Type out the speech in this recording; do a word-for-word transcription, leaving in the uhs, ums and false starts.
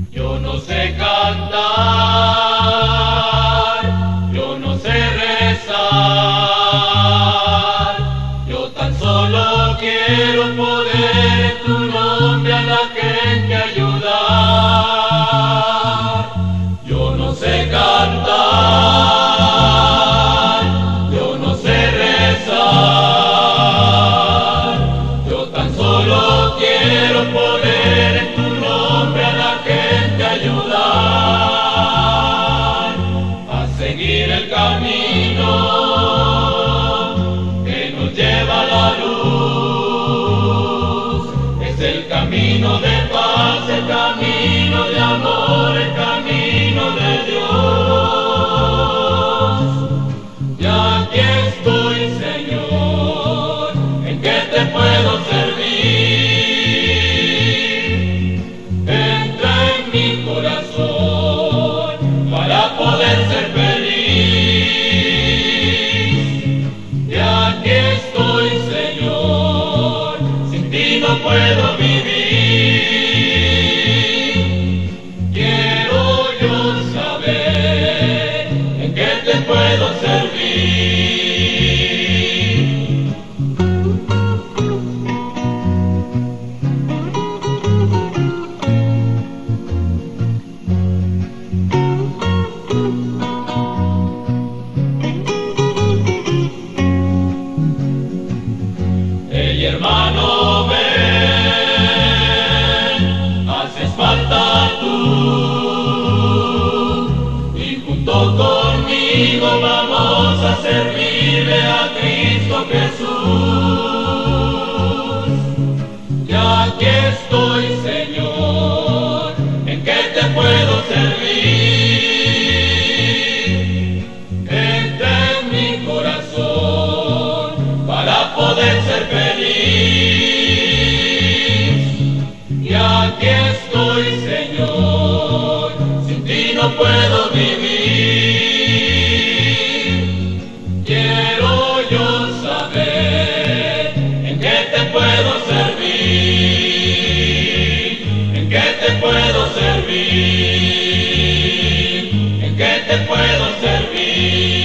Yo no sé cantar, yo no sé rezar, yo tan solo quiero poder en tu nombre a la gente ayudar. Yo no sé cantar, yo no sé rezar, yo tan solo quiero poder en tu nombre a la gente ayudar a seguir el camino que nos lleva a la luz. Es el camino de paz, el camino de amor, el camino de Dios. Y aquí estoy, Señor, ¿en qué te puedo servir? Entra en mi corazón para poder ser feliz. Y aquí estoy, Señor, sin ti no puedo vivir. Quiero yo saber en qué te puedo servir. Hey, hermano, ven, haces falta tú, y junto conmigo vamos a servirle a Cristo Jesús. Y aquí estoy, Señor, ¿en qué te puedo servir? Entra en mi corazón para poder ser feliz. Y aquí estoy, Señor, sin ti no puedo vivir. Quiero yo saber en qué te puedo servir, en qué te puedo servir, en qué te puedo servir.